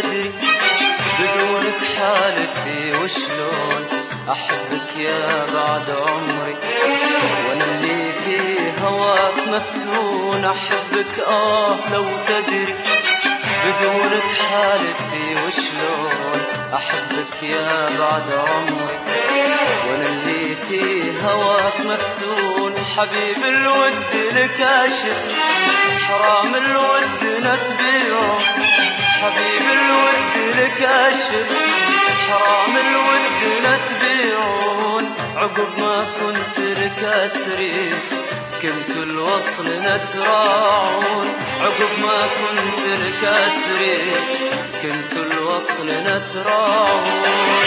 تدري بدونك حالتي وشلون أحبك يا بعد عمري، وأنا اللي في هواك مفتون. أحبك لو تدري بدونك حالتي وشلون أحبك يا بعد عمري، وأنا اللي في هواك مفتون. حبيب الود لك أشر حرام الود نتبيعه، حبيب الود لك أشر حرام الود نتبيعون. عقب ما كنت لك أسري كنت الوصل نتراعون، عقب ما كنت لك أسري كنت الوصل نتراعون.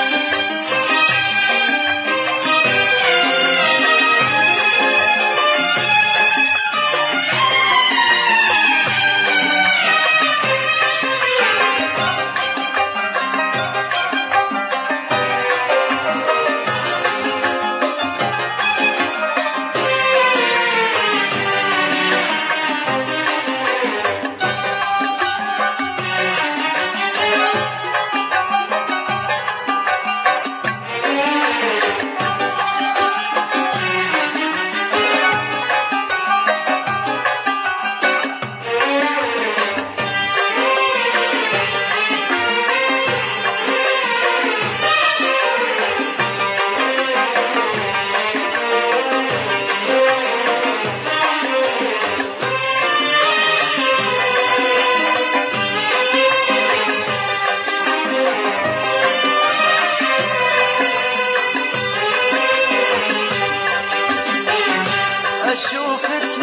أشوفك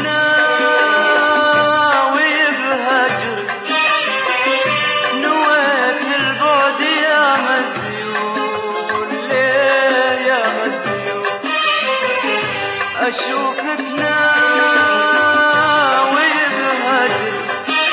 ناوي بهجري نويت البعد يا مزيون، ليه يا مزيون؟ أشوفك ناوي بهجري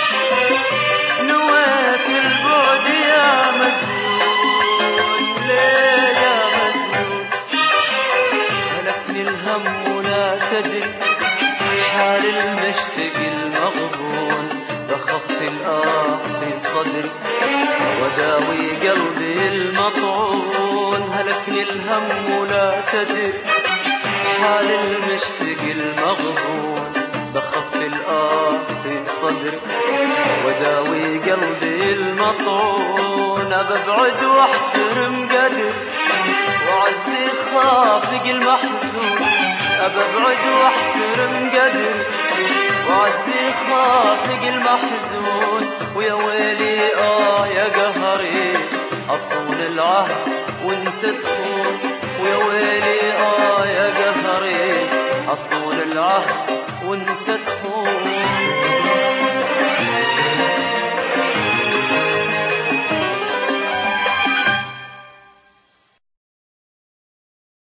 نويت البعد يا مزيون، ليه يا مزيون؟ هلكني الهم ولا تدري حال المشتاق المغبون، بخفي في صدري وداوي قلبي المطعون. هلكني الهم ولا تدري حال المشتاق المغبون، بخفي في صدري وداوي قلبي المطعون. أبعد واحترم قدري وعزي خافق المحزون، أبعد واحترم قدري وعزي خافق المحزون. ويا ويلي يا قهري أصون العهد وانت تخون، ويا ويلي يا قهري أصون العهد وانت تخون.